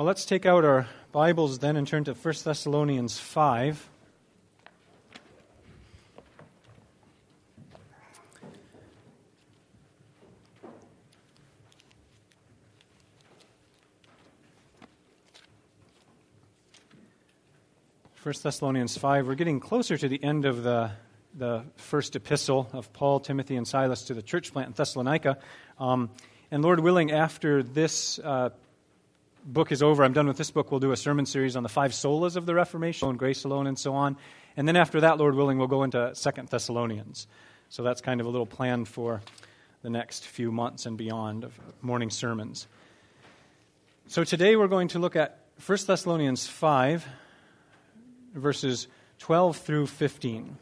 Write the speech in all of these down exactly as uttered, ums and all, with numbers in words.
Well, let's take out our Bibles then and turn to First Thessalonians five. First Thessalonians five, we're getting closer to the end of the, the first epistle of Paul, Timothy, and Silas to the church plant in Thessalonica. Um, and Lord willing, after this uh, book is over, I'm done with this book, we'll do a sermon series on the five solas of the Reformation, and grace alone, and so on. And then after that, Lord willing, we'll go into Second Thessalonians. So that's kind of a little plan for the next few months and beyond of morning sermons. So today we're going to look at First Thessalonians five, verses twelve through fifteen.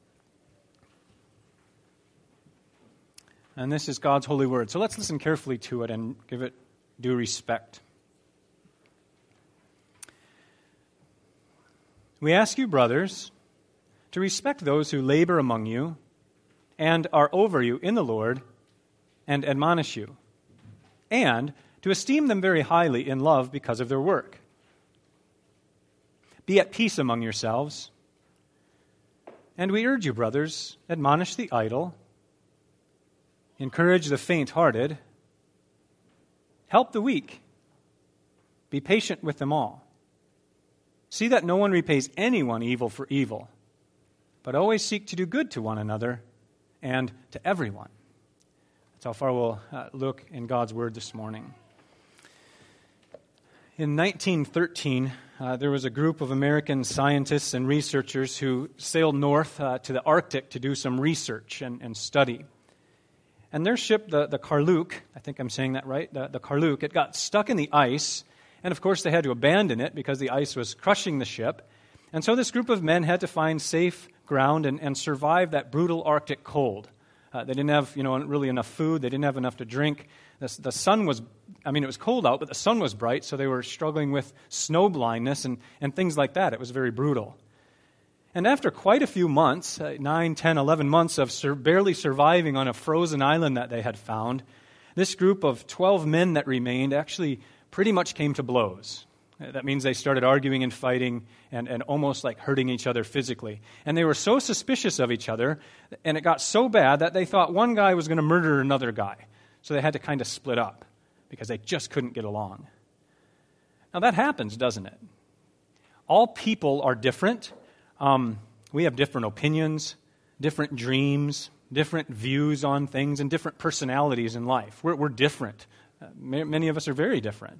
And this is God's holy word. So let's listen carefully to it and give it due respect. We ask you, brothers, to respect those who labor among you and are over you in the Lord and admonish you, and to esteem them very highly in love because of their work. Be at peace among yourselves. And we urge you, brothers, admonish the idle, encourage the faint-hearted, help the weak, be patient with them all. See that no one repays anyone evil for evil, but always seek to do good to one another and to everyone. That's how far we'll uh, look in God's Word this morning. In nineteen thirteen, uh, there was a group of American scientists and researchers who sailed north uh, to the Arctic to do some research and, and study. And their ship, the, the Karluk, I think I'm saying that right, the, the Karluk, it got stuck in the ice. And of course, they had to abandon it because the ice was crushing the ship. And so this group of men had to find safe ground and, and survive that brutal Arctic cold. Uh, they didn't have, you know, really enough food. They didn't have enough to drink. The, the sun was, I mean, it was cold out, but the sun was bright, so they were struggling with snow blindness and, and things like that. It was very brutal. And after quite a few months, uh, nine, ten, eleven months of sur- barely surviving on a frozen island that they had found, this group of twelve men that remained actually pretty much came to blows. That means they started arguing and fighting and, and almost like hurting each other physically. And they were so suspicious of each other, and it got so bad that they thought one guy was going to murder another guy. So they had to kind of split up because they just couldn't get along. Now that happens, doesn't it? All people are different. Um, we have different opinions, different dreams, different views on things, and different personalities in life. We're, we're different. Uh, many of us are very different.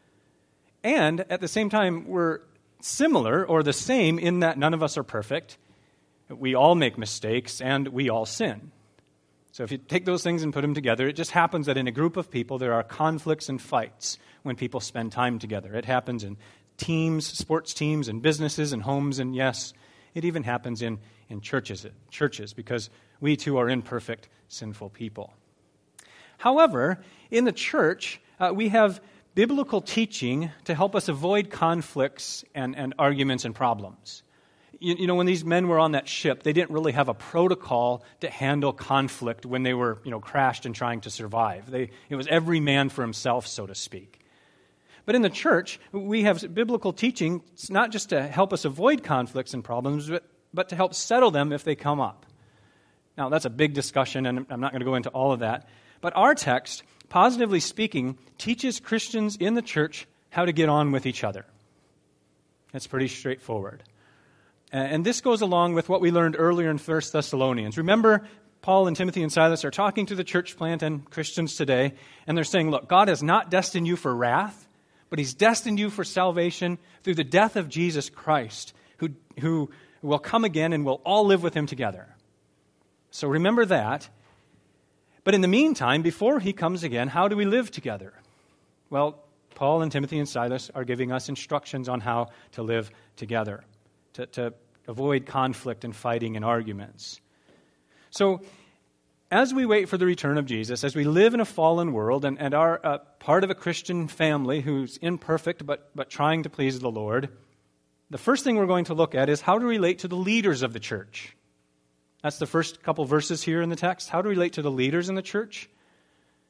And at the same time, we're similar or the same in that none of us are perfect. We all make mistakes, and we all sin. So if you take those things and put them together, it just happens that in a group of people, there are conflicts and fights when people spend time together. It happens in teams, sports teams, and businesses, and homes, and yes, it even happens in, in churches, churches, because we too are imperfect, sinful people. However, in the church, uh, we have biblical teaching to help us avoid conflicts and, and arguments and problems. You, you know, when these men were on that ship, they didn't really have a protocol to handle conflict when they were, you know, crashed and trying to survive. They, it was every man for himself, so to speak. But in the church, we have biblical teaching, it's not just to help us avoid conflicts and problems, but, but to help settle them if they come up. Now, that's a big discussion, and I'm not going to go into all of that. But our text, positively speaking, teaches Christians in the church how to get on with each other. It's pretty straightforward. And this goes along with what we learned earlier in First Thessalonians. Remember, Paul and Timothy and Silas are talking to the church plant and Christians today, and they're saying, look, God has not destined you for wrath, but He's destined you for salvation through the death of Jesus Christ, who, who will come again and we'll all live with Him together. So remember that. But in the meantime, before He comes again, how do we live together? Well, Paul and Timothy and Silas are giving us instructions on how to live together, to, to avoid conflict and fighting and arguments. So, as we wait for the return of Jesus, as we live in a fallen world and, and are a part of a Christian family who's imperfect but, but trying to please the Lord, the first thing we're going to look at is how to relate to the leaders of the church. That's the first couple verses here in the text. How to relate to the leaders in the church.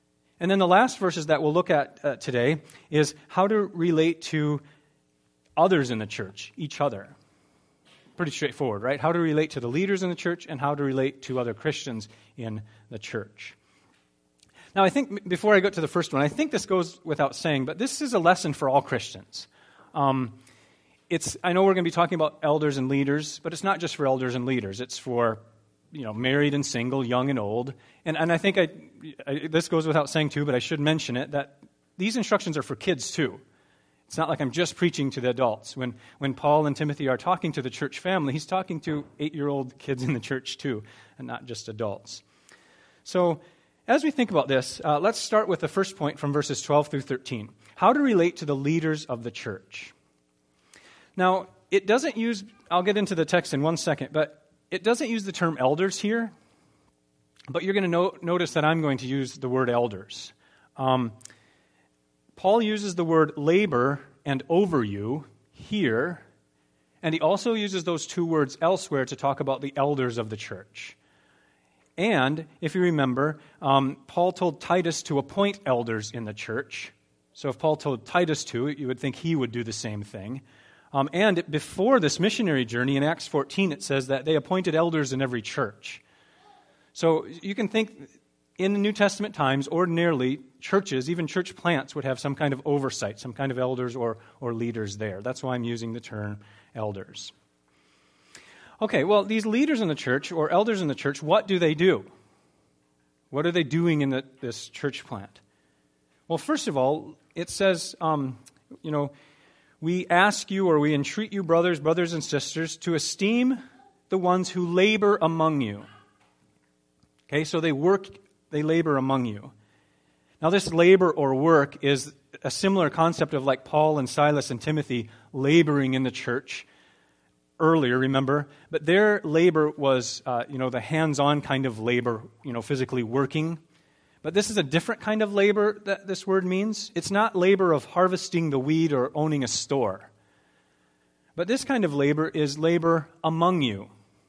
And then the last verses that we'll look at uh, today is how to relate to others in the church, each other. Pretty straightforward, right? How to relate to the leaders in the church and how to relate to other Christians in the church. Now, I think before I go to the first one, I think this goes without saying, but this is a lesson for all Christians. Um, it's I know we're going to be talking about elders and leaders, but it's not just for elders and leaders. It's for, you know, married and single, young and old. And and I think I, I this goes without saying too, but I should mention it, that these instructions are for kids too. It's not like I'm just preaching to the adults. When when Paul and Timothy are talking to the church family, he's talking to eight-year-old kids in the church too, and not just adults. So as we think about this, uh, let's start with the first point from verses twelve through thirteen. How to relate to the leaders of the church. Now, it doesn't use, I'll get into the text in one second, but it doesn't use the term elders here, but you're going to no- notice that I'm going to use the word elders. Um, Paul uses the word labor and over you here, and he also uses those two words elsewhere to talk about the elders of the church. And, if you remember, um, Paul told Titus to appoint elders in the church. So if Paul told Titus to, you would think he would do the same thing. Um, and before this missionary journey, in Acts fourteen, it says that they appointed elders in every church. So you can think, in the New Testament times, ordinarily, churches, even church plants, would have some kind of oversight, some kind of elders or, or leaders there. That's why I'm using the term elders. Okay, well, these leaders in the church, or elders in the church, what do they do? What are they doing in the, this church plant? Well, first of all, it says, um, you know, we ask you or we entreat you, brothers, brothers and sisters, to esteem the ones who labor among you. Okay, so they work, they labor among you. Now, this labor or work is a similar concept of like Paul and Silas and Timothy laboring in the church earlier, remember? But their labor was, uh, you know, the hands-on kind of labor, you know, physically working. But this is a different kind of labor that this word means. It's not labor of harvesting the wheat or owning a store. But this kind of labor is labor among you.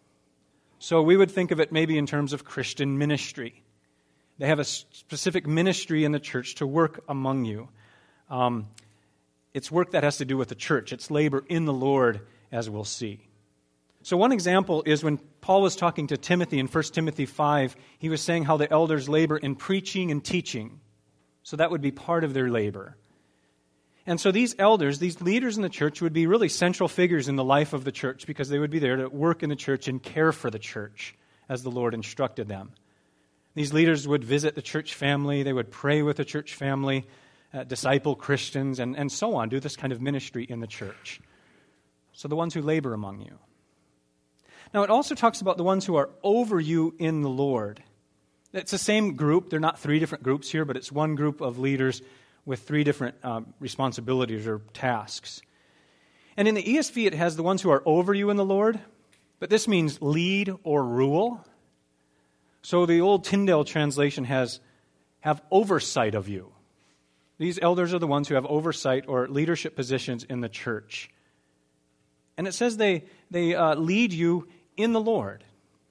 So we would think of it maybe in terms of Christian ministry. They have a specific ministry in the church to work among you. Um, it's work that has to do with the church. It's labor in the Lord, as we'll see. So one example is when Paul was talking to Timothy in First Timothy five, he was saying how the elders labor in preaching and teaching. So that would be part of their labor. And so these elders, these leaders in the church, would be really central figures in the life of the church because they would be there to work in the church and care for the church as the Lord instructed them. These leaders would visit the church family, they would pray with the church family, uh, disciple Christians, and, and so on, do this kind of ministry in the church. So the ones who labor among you. Now, it also talks about the ones who are over you in the Lord. It's the same group. They're not three different groups here, but it's one group of leaders with three different um, responsibilities or tasks. And in the E S V, it has the ones who are over you in the Lord, but this means lead or rule. So the old Tyndale translation has have oversight of you. These elders are the ones who have oversight or leadership positions in the church. And it says they, they uh, lead you in the Lord.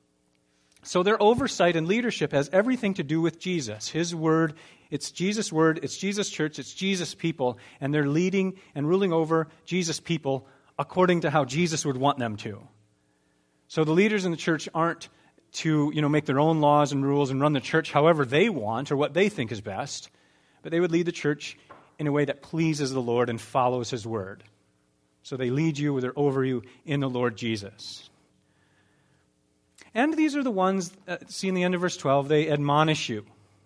So their oversight and leadership has everything to do with Jesus, His Word. It's Jesus' Word, it's Jesus' church, it's Jesus' people, and they're leading and ruling over Jesus' people according to how Jesus would want them to. So the leaders in the church aren't to, you know, make their own laws and rules and run the church however they want or what they think is best, but they would lead the church in a way that pleases the Lord and follows His Word. So they lead you, or they're over you in the Lord Jesus. And these are the ones, uh, see in the end of verse twelve, they admonish you.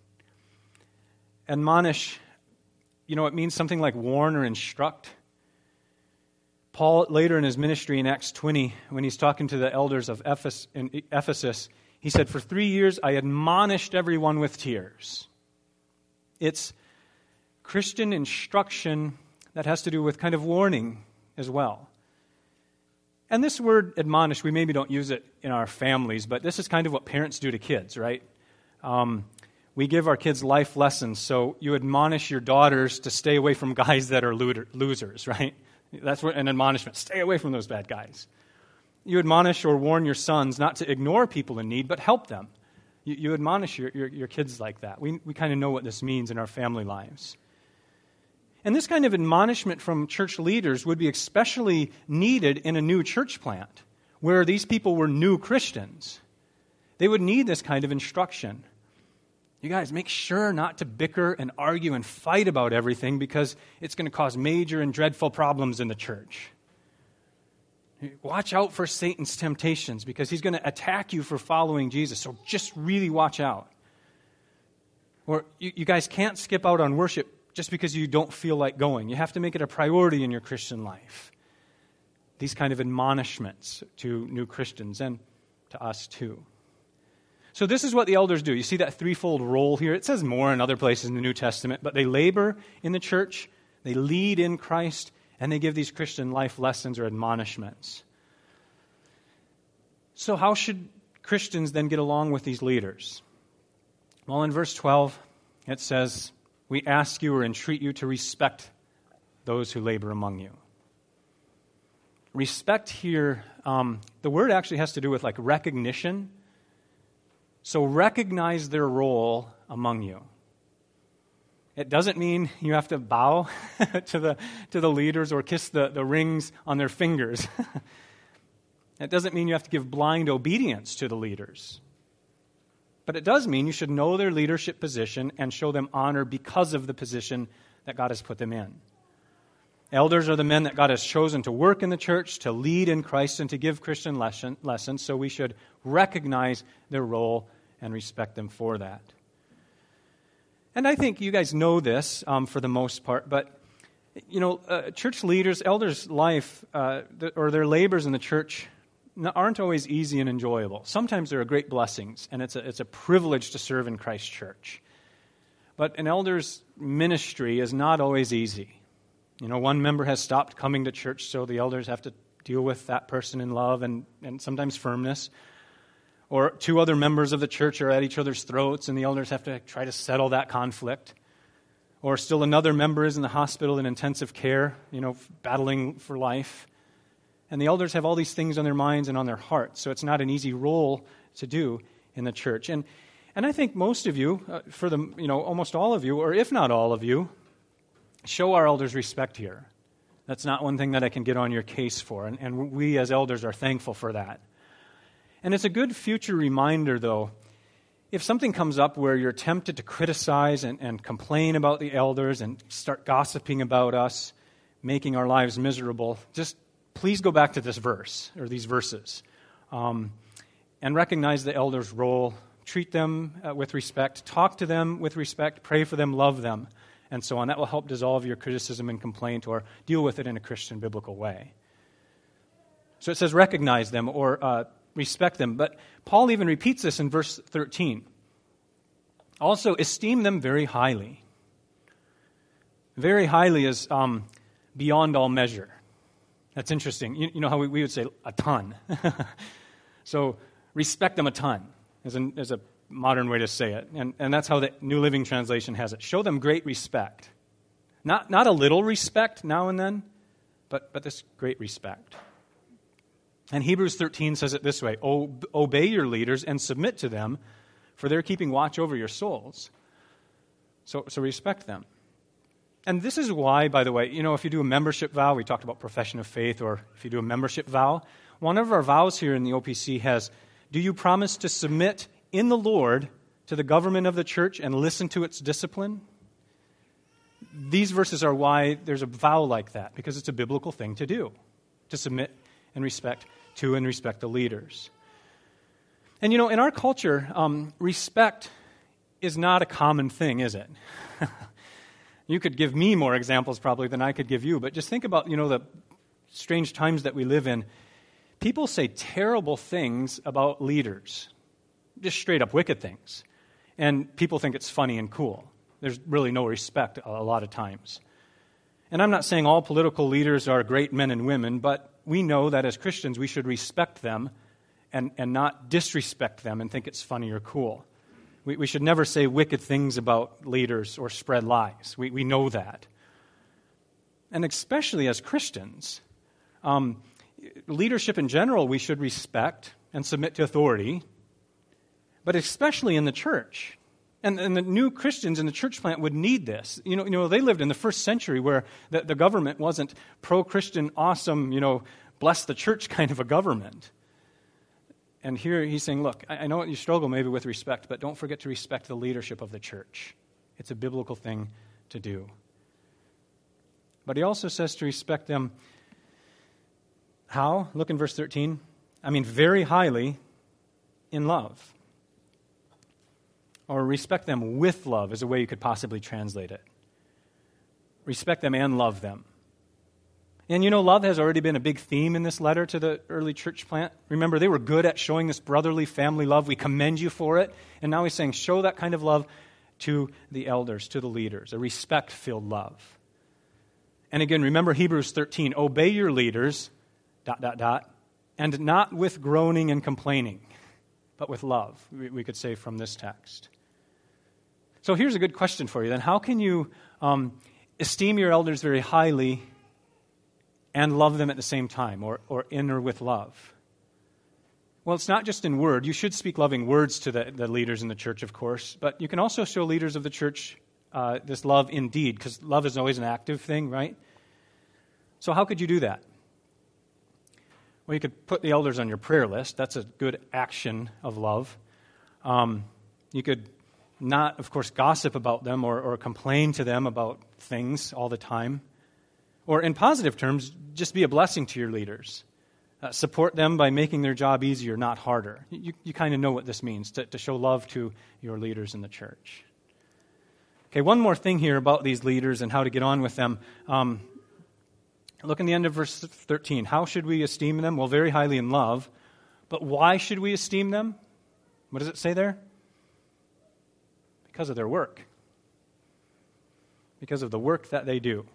Admonish, you know, it means something like warn or instruct. Paul, later in his ministry in Acts twenty, when he's talking to the elders of Ephes- in Ephesus, he said, "For three years I admonished everyone with tears." It's Christian instruction that has to do with kind of warning as well. And this word admonish, we maybe don't use it in our families, but this is kind of what parents do to kids, right? Um, we give our kids life lessons, so you admonish your daughters to stay away from guys that are losers, right? That's what an admonishment. Stay away from those bad guys. You admonish or warn your sons not to ignore people in need, but help them. You, you admonish your, your, your kids like that. We, we kind of know what this means in our family lives. And this kind of admonishment from church leaders would be especially needed in a new church plant, where these people were new Christians. They would need this kind of instruction. You guys, make sure not to bicker and argue and fight about everything, because it's going to cause major and dreadful problems in the church. Watch out for Satan's temptations, because he's going to attack you for following Jesus. So just really watch out. Or you, you guys can't skip out on worship just because you don't feel like going. You have to make it a priority in your Christian life. These kind of admonishments to new Christians and to us too. So this is what the elders do. You see that threefold role here? It says more in other places in the New Testament, but they labor in the church, they lead in Christ, and they give these Christian life lessons or admonishments. So how should Christians then get along with these leaders? Well, in verse twelve, it says, "We ask you or entreat you to respect those who labor among you." Respect here, um, the word actually has to do with like recognition. So recognize their role among you. It doesn't mean you have to bow to the to the leaders or kiss the, the rings on their fingers. It doesn't mean you have to give blind obedience to the leaders. But it does mean you should know their leadership position and show them honor because of the position that God has put them in. Elders are the men that God has chosen to work in the church, to lead in Christ, and to give Christian lesson, lessons, so we should recognize their role and respect them for that. And I think you guys know this um, for the most part, but, you know, uh, church leaders, elders' life, uh, th- or their labors in the church aren't always easy and enjoyable. Sometimes there are great blessings, and it's a, it's a privilege to serve in Christ's church. But an elder's ministry is not always easy. You know, one member has stopped coming to church, so the elders have to deal with that person in love and, and sometimes firmness. Or two other members of the church are at each other's throats, and the elders have to try to settle that conflict. Or still another member is in the hospital in intensive care, you know, battling for life. And the elders have all these things on their minds and on their hearts, so it's not an easy role to do in the church. And and I think most of you, uh, for the you know almost all of you, or if not all of you, show our elders respect here. That's not one thing that I can get on your case for, and, and we as elders are thankful for that. And it's a good future reminder, though, if something comes up where you're tempted to criticize and, and complain about the elders and start gossiping about us, making our lives miserable, just please go back to this verse, or these verses, um, and recognize the elders' role. Treat them uh, with respect. Talk to them with respect. Pray for them. Love them. And so on. That will help dissolve your criticism and complaint or deal with it in a Christian biblical way. So it says recognize them or uh, respect them. But Paul even repeats this in verse thirteen. Also, esteem them very highly. Very highly is um, beyond all measure. That's interesting. You, you know how we, we would say a ton. So respect them a ton is, an, is a modern way to say it. And, and that's how the New Living Translation has it. Show them great respect. Not, not a little respect now and then, but, but this great respect. And Hebrews thirteen says it this way: obey your leaders and submit to them, for they're keeping watch over your souls. So, so respect them. And this is why, by the way, you know, if you do a membership vow, we talked about profession of faith, or if you do a membership vow, one of our vows here in the O P C has, do you promise to submit in the Lord to the government of the church and listen to its discipline? These verses are why there's a vow like that, because it's a biblical thing to do, to submit and respect to and respect the leaders. And you know, in our culture, um, respect is not a common thing, is it? You could give me more examples probably than I could give you, but just think about, you know, the strange times that we live in. People say terrible things about leaders, just straight up wicked things. And people think it's funny and cool. There's really no respect a lot of times. And I'm not saying all political leaders are great men and women, but we know that as Christians we should respect them and, and not disrespect them and think it's funny or cool. We, we should never say wicked things about leaders or spread lies. We, we know that. And especially as Christians, um, leadership in general we should respect and submit to authority. but especially in the church. And, and the new Christians in the church plant would need this. You know, you know, they lived in the first century where the, the government wasn't pro-Christian, awesome, you know, bless the church kind of a government. And here he's saying, look, I, I know you struggle maybe with respect, but don't forget to respect the leadership of the church. It's a biblical thing to do. But he also says to respect them. How? Look in verse thirteen. I mean, very highly in love. Or respect them with love is a way you could possibly translate it. Respect them and love them. And you know, love has already been a big theme in this letter to the early church plant. Remember, they were good at showing this brotherly family love. We commend you for it. And now he's saying, show that kind of love to the elders, to the leaders, a respect-filled love. And again, remember Hebrews thirteen, obey your leaders, dot, dot, dot, and not with groaning and complaining, but with love, we, we could say from this text. So here's a good question for you then. How can you um, esteem your elders very highly and love them at the same time, or, or in or with love? Well, it's not just in word. You should speak loving words to the, the leaders in the church, of course, but you can also show leaders of the church uh, this love in deed, because love is always an active thing, right? So how could you do that? Well, you could put the elders on your prayer list. That's a good action of love. Um, you could not, of course, gossip about them or, or complain to them about things all the time. Or in positive terms, just be a blessing to your leaders. Uh, support them by making their job easier, not harder. You, you kind of know what this means, to, to show love to your leaders in the church. Okay, one more thing here about these leaders and how to get on with them. Um, look in the end of verse thirteen. How should we esteem them? Well, very highly in love. But why should we esteem them? What does it say there? Because of their work. Because of the work that they do.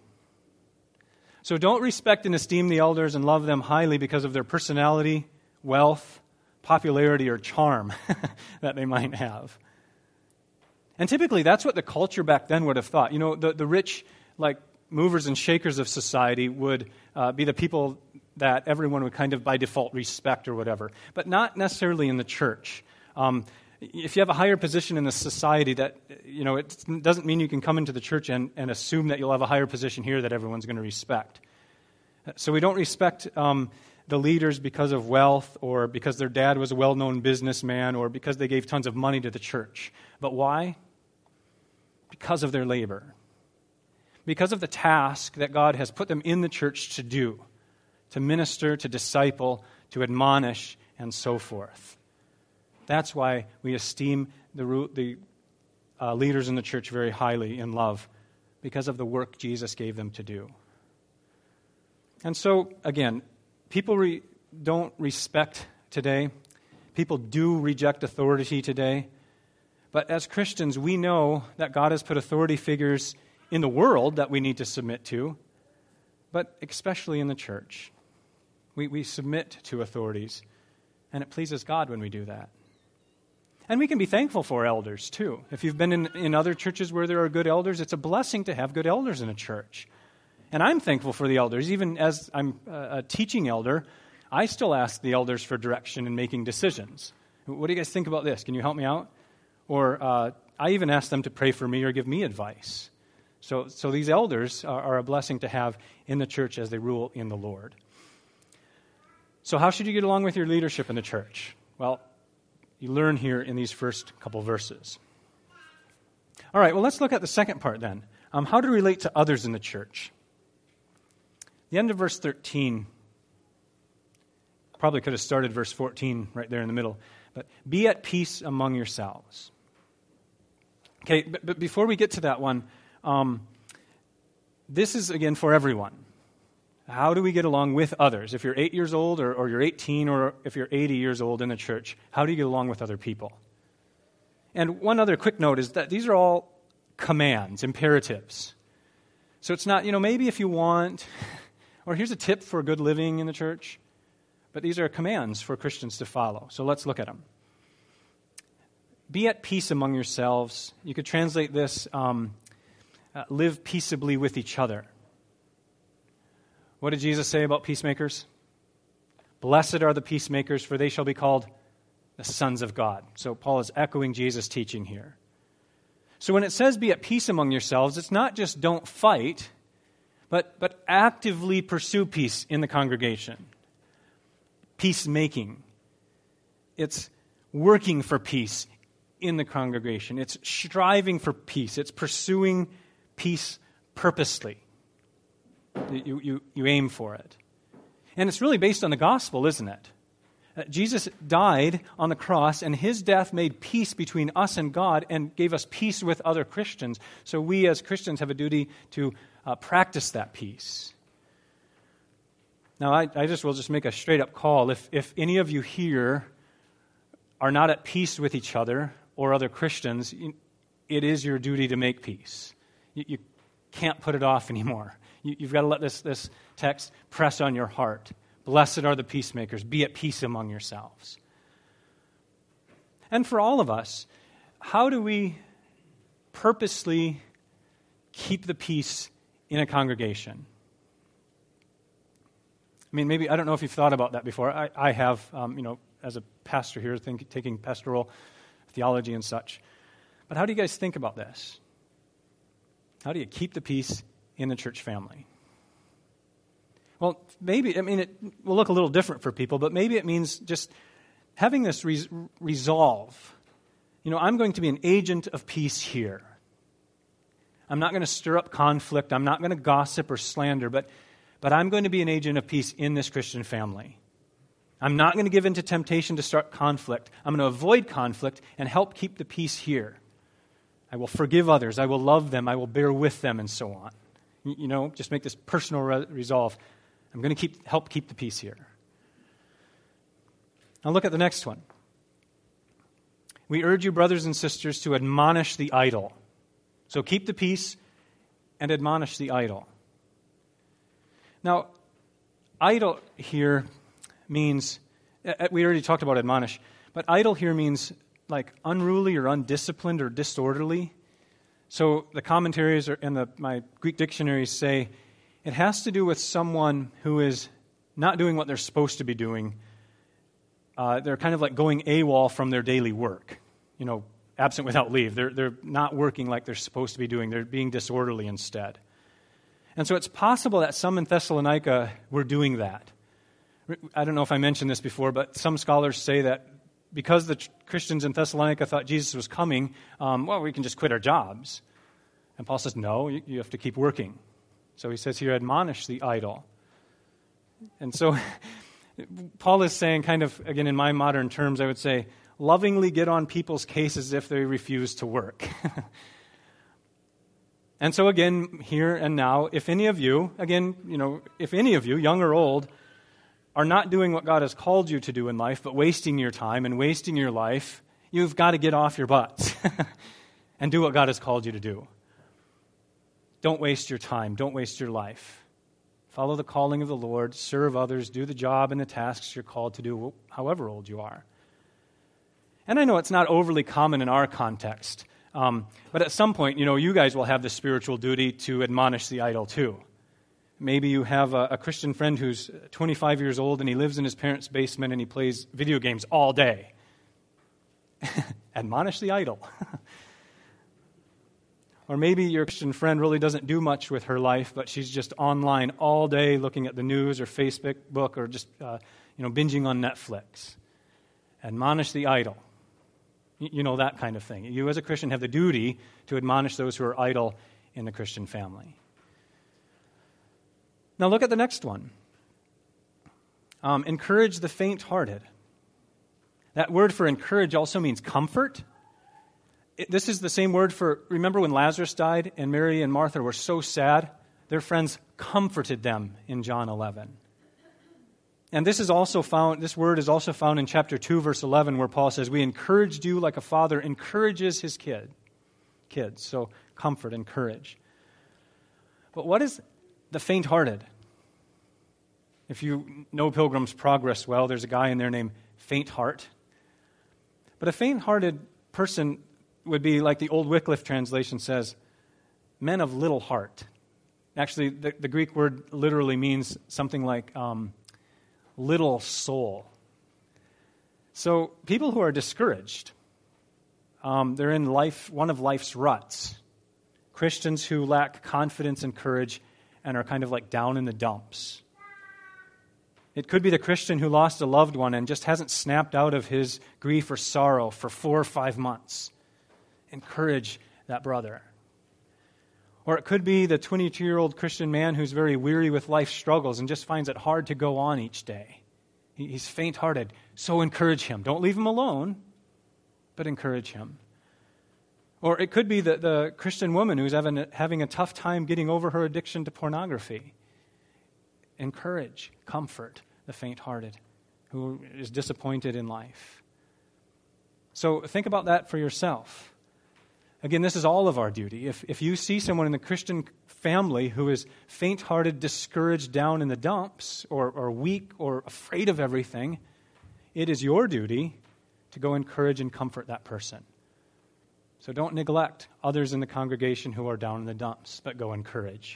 So don't respect and esteem the elders and love them highly because of their personality, wealth, popularity, or charm that they might have. And typically, that's what the culture back then would have thought. You know, the, the rich, like, movers and shakers of society would uh, be the people that everyone would kind of by default respect or whatever, but not necessarily in the church. Um, if you have a higher position in the society, that, you know, it doesn't mean you can come into the church and, and assume that you'll have a higher position here that everyone's going to respect. So we don't respect um, the leaders because of wealth or because their dad was a well-known businessman or because they gave tons of money to the church. But why? Because of their labor. Because of the task that God has put them in the church to do, to minister, to disciple, to admonish, and so forth. That's why we esteem the, the uh, leaders in the church very highly in love, because of the work Jesus gave them to do. And so, again, people re- don't respect today. People do reject authority today. But as Christians, we know that God has put authority figures in the world that we need to submit to, but especially in the church. We, we submit to authorities, and it pleases God when we do that. And we can be thankful for elders, too. If you've been in, in other churches where there are good elders, it's a blessing to have good elders in a church. And I'm thankful for the elders. Even as I'm a teaching elder, I still ask the elders for direction in making decisions. What do you guys think about this? Can you help me out? Or uh, I even ask them to pray for me or give me advice. So, so these elders are, are a blessing to have in the church as they rule in the Lord. So how should you get along with your leadership in the church? Well, you learn here in these first couple verses. All right, well, let's look at the second part then. Um, how to relate to others in the church. The end of verse thirteen, probably could have started verse fourteen right there in the middle, but be at peace among yourselves. Okay, but, but before we get to that one, um, this is, again, for everyone. How do we get along with others? If you're eight years old or, or you're eighteen or if you're eighty years old in the church, how do you get along with other people? And one other quick note is that these are all commands, imperatives. So it's not, you know, maybe if you want, or here's a tip for good living in the church, but these are commands for Christians to follow. So let's look at them. Be at peace among yourselves. You could translate this, um, uh, live peaceably with each other. What did Jesus say about peacemakers? Blessed are the peacemakers, for they shall be called the sons of God. So Paul is echoing Jesus' teaching here. So when it says be at peace among yourselves, it's not just don't fight, but, but actively pursue peace in the congregation. Peacemaking. It's working for peace in the congregation. It's striving for peace. It's pursuing peace purposely. You, you, you aim for it. And it's really based on the gospel, isn't it? Uh, Jesus died on the cross, and his death made peace between us and God and gave us peace with other Christians. So we as Christians have a duty to uh, practice that peace. Now, I, I just will just make a straight-up call. If, if any of you here are not at peace with each other or other Christians, it is your duty to make peace. You, you can't put it off anymore. You, you've got to let this, this text press on your heart. Blessed are the peacemakers. Be at peace among yourselves. And for all of us, how do we purposely keep the peace in a congregation? I mean, maybe, I don't know if you've thought about that before. I, I have, um, you know, as a pastor here, think, taking pastoral theology and such. But how do you guys think about this? How do you keep the peace in the church family? Well, maybe, I mean, it will look a little different for people, but maybe it means just having this res- resolve. You know, I'm going to be an agent of peace here. I'm not going to stir up conflict. I'm not going to gossip or slander, but, but I'm going to be an agent of peace in this Christian family. I'm not going to give in to temptation to start conflict. I'm going to avoid conflict and help keep the peace here. I will forgive others. I will love them. I will bear with them, and so on. You, you know, just make this personal re- resolve. I'm going to keep help keep the peace here. Now look at the next one. We urge you, brothers and sisters, to admonish the idle. So keep the peace and admonish the idle. Now, idle here means, we already talked about admonish, but idle here means like unruly or undisciplined or disorderly. So the commentaries and the, my Greek dictionaries say it has to do with someone who is not doing what they're supposed to be doing. Uh, they're kind of like going AWOL from their daily work, you know, absent without leave. They're, they're not working like they're supposed to be doing. They're being disorderly instead. And so it's possible that some in Thessalonica were doing that. I don't know if I mentioned this before, but some scholars say that because the Christians in Thessalonica thought Jesus was coming, um, well, we can just quit our jobs. And Paul says, no, you, you have to keep working. So he says here, admonish the idle. And so Paul is saying kind of, again, in my modern terms, I would say, lovingly get on people's cases if they refuse to work. And so again, here and now, if any of you, again, you know, if any of you, young or old, are not doing what God has called you to do in life, but wasting your time and wasting your life, you've got to get off your butts and do what God has called you to do. Don't waste your time. Don't waste your life. Follow the calling of the Lord. Serve others. Do the job and the tasks you're called to do, however old you are. And I know it's not overly common in our context, um, but at some point, you know, you guys will have the spiritual duty to admonish the idle too. Maybe you have a, a Christian friend who's twenty-five years old and he lives in his parents' basement and he plays video games all day. Admonish the idle. Or maybe your Christian friend really doesn't do much with her life, but she's just online all day looking at the news or Facebook book or just uh, you know binging on Netflix. Admonish the idle. You, you know, that kind of thing. You as a Christian have the duty to admonish those who are idle in the Christian family. Now look at the next one. Um, encourage the faint-hearted. That word for encourage also means comfort. It, this is the same word for, remember when Lazarus died and Mary and Martha were so sad? Their friends comforted them in John eleven. And this is also found, this word is also found in chapter two, verse eleven, where Paul says, we encouraged you like a father encourages his kid, kids. So comfort, encourage. But what is the faint-hearted? If you know Pilgrim's Progress well, there's a guy in there named Faint-Heart. But a faint-hearted person would be like the old Wycliffe translation says, men of little heart. Actually, the, the Greek word literally means something like um, little soul. So people who are discouraged, um, they're in life, one of life's ruts. Christians who lack confidence and courage and are kind of like down in the dumps. It could be the Christian who lost a loved one and just hasn't snapped out of his grief or sorrow for four or five months. Encourage that brother. Or it could be the twenty-two-year-old Christian man who's very weary with life's struggles and just finds it hard to go on each day. He's faint-hearted, so encourage him. Don't leave him alone, but encourage him. Or it could be the, the Christian woman who's having, having a tough time getting over her addiction to pornography. Encourage, comfort the faint-hearted who is disappointed in life. So think about that for yourself. Again, this is all of our duty. If, if you see someone in the Christian family who is faint-hearted, discouraged, down in the dumps, or, or weak, or afraid of everything, it is your duty to go encourage and comfort that person. So don't neglect others in the congregation who are down in the dumps, but go encourage.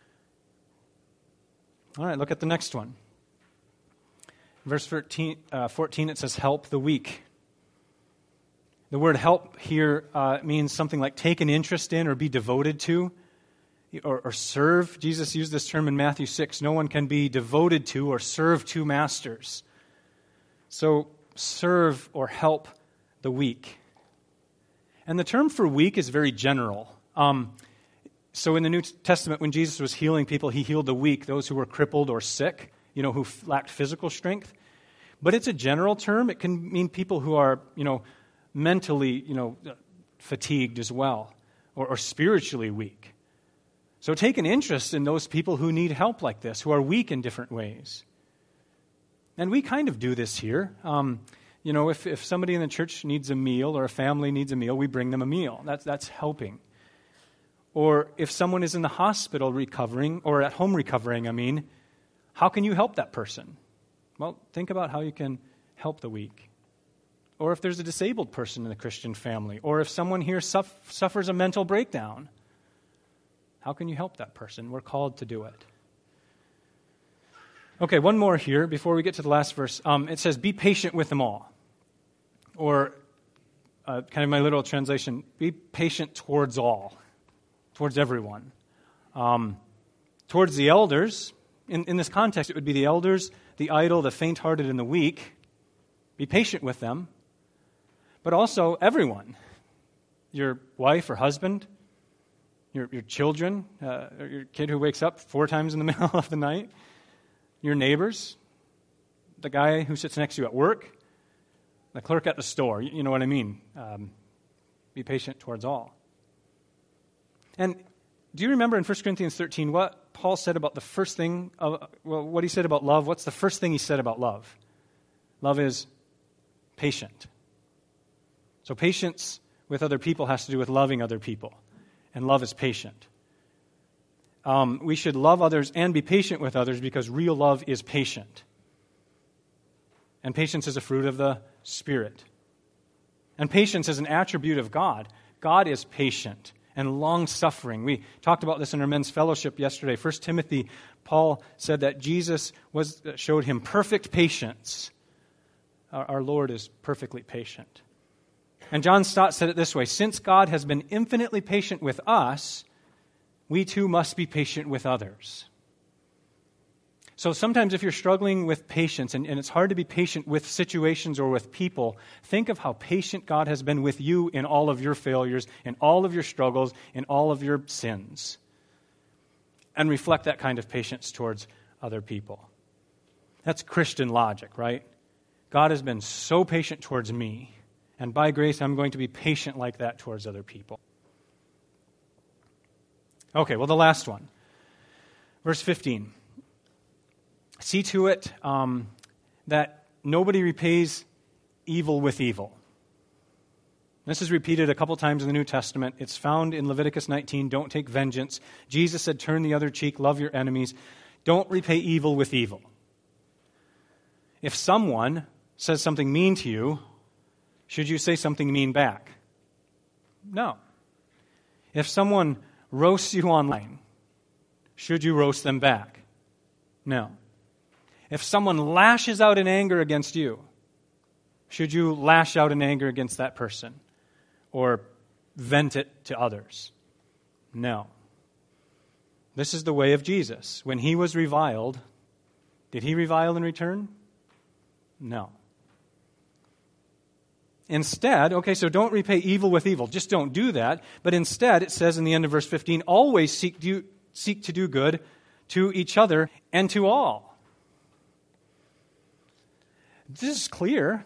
All right, look at the next one. Verse fourteen, uh, fourteen, it says, help the weak. The word help here uh, means something like take an interest in or be devoted to or, or serve. Jesus used this term in Matthew six. No one can be devoted to or serve two masters. So serve or help the weak. And the term for weak is very general. Um, so in the New Testament, when Jesus was healing people, he healed the weak, those who were crippled or sick, you know, who lacked physical strength. But it's a general term. It can mean people who are, you know, mentally, you know, fatigued as well, or, or spiritually weak. So take an interest in those people who need help like this, who are weak in different ways. And we kind of do this here. Um, you know, if, if somebody in the church needs a meal or a family needs a meal, we bring them a meal. That's, that's helping. Or if someone is in the hospital recovering, or at home recovering, I mean, how can you help that person? Well, think about how you can help the weak. Or if there's a disabled person in the Christian family, or if someone here suff- suffers a mental breakdown, how can you help that person? We're called to do it. Okay, one more here before we get to the last verse. Um, it says, be patient with them all. Or, uh, kind of my literal translation, be patient towards all, towards everyone. Um, towards the elders, in, in this context, it would be the elders, the idle, the faint-hearted, and the weak. Be patient with them. But also everyone, your wife or husband, your, your children, uh, or your kid who wakes up four times in the middle of the night, your neighbors, the guy who sits next to you at work, the clerk at the store. You, you know what I mean. Um, be patient towards all. And do you remember in First Corinthians thirteen what Paul said about the first thing, of, well, what he said about love? What's the first thing he said about love? Love is patient. So patience with other people has to do with loving other people. And love is patient. Um, we should love others and be patient with others because real love is patient. And patience is a fruit of the Spirit. And patience is an attribute of God. God is patient and long-suffering. We talked about this in our men's fellowship yesterday. First Timothy, Paul said that Jesus was showed him perfect patience. Our, our Lord is perfectly patient. And John Stott said it this way, since God has been infinitely patient with us, we too must be patient with others. So sometimes if you're struggling with patience, and, and it's hard to be patient with situations or with people, think of how patient God has been with you in all of your failures, in all of your struggles, in all of your sins. And reflect that kind of patience towards other people. That's Christian logic, right? God has been so patient towards me, and by grace I'm going to be patient like that towards other people. Okay, well, the last one. Verse fifteen. See to it um, that nobody repays evil with evil. This is repeated a couple times in the New Testament. It's found in Leviticus nineteen, don't take vengeance. Jesus said, turn the other cheek, love your enemies. Don't repay evil with evil. If someone says something mean to you, should you say something mean back? No. If someone roasts you online, should you roast them back? No. If someone lashes out in anger against you, Should you lash out in anger against that person or vent it to others? No. This is the way of Jesus. When he was reviled, did he revile in return? No. Instead, okay, so don't repay evil with evil. Just don't do that. But instead, it says in the end of verse fifteen, always seek to, seek to do good to each other and to all. This is clear.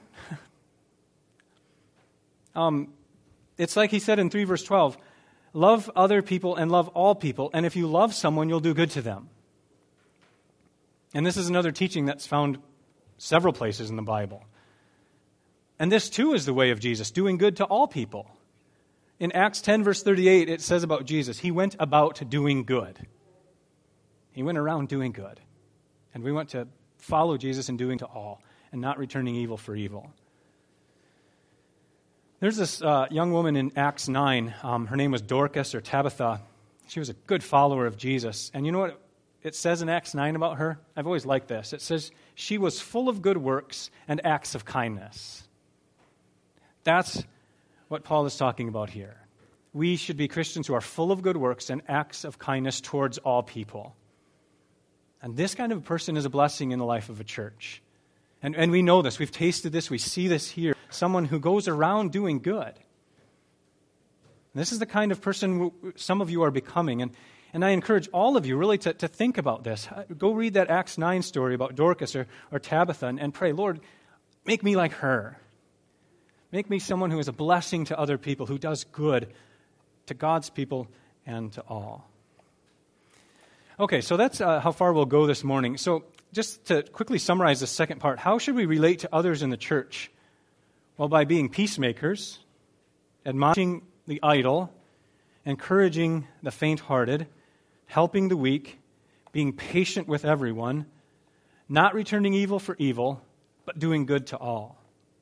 um, it's like he said in three verse twelve, love other people and love all people, and if you love someone, you'll do good to them. And this is another teaching that's found several places in the Bible. And this too is the way of Jesus, doing good to all people. In Acts ten verse thirty-eight, it says about Jesus, he went about doing good. He went around doing good. And we want to follow Jesus in doing to all and not returning evil for evil. There's this uh, young woman in Acts nine. Um, her name was Dorcas or Tabitha. She was a good follower of Jesus. And you know what it says in Acts nine about her? I've always liked this. It says, she was full of good works and acts of kindness. That's what Paul is talking about here. We should be Christians who are full of good works and acts of kindness towards all people. And this kind of a person is a blessing in the life of a church. And, and we know this. We've tasted this. We see this here. Someone who goes around doing good. And this is the kind of person who some of you are becoming. And, and I encourage all of you really to, to think about this. Go read that Acts nine story about Dorcas or, or Tabitha and, and pray, Lord, make me like her. Make me someone who is a blessing to other people, who does good to God's people and to all. Okay, so that's uh, how far we'll go this morning. So just to quickly summarize the second part, how should we relate to others in the church? Well, by being peacemakers, admonishing the idle, encouraging the faint-hearted, helping the weak, being patient with everyone, not returning evil for evil, but doing good to all.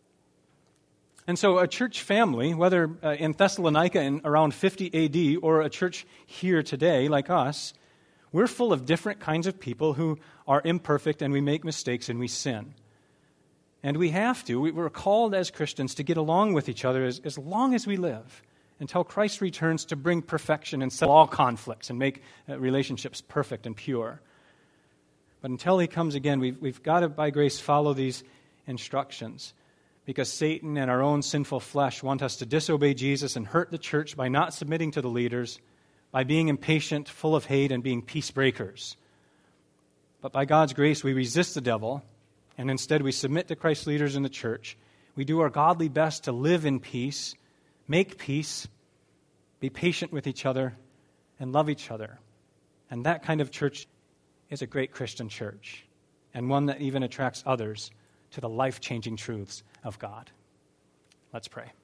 And so a church family, whether uh, in Thessalonica in around fifty A D or a church here today like us, we're full of different kinds of people who are imperfect and we make mistakes and we sin. And we have to. We're called as Christians to get along with each other as, as long as we live until Christ returns to bring perfection and settle all conflicts and make uh, relationships perfect and pure. But until he comes again, we've, we've got to, by grace, follow these instructions. Because Satan and our own sinful flesh want us to disobey Jesus and hurt the church by not submitting to the leaders, by being impatient, full of hate, and being peace breakers. But by God's grace, we resist the devil, and instead we submit to Christ's leaders in the church. We do our godly best to live in peace, make peace, be patient with each other, and love each other. And that kind of church is a great Christian church, and one that even attracts others to the life-changing truths of God. Let's pray.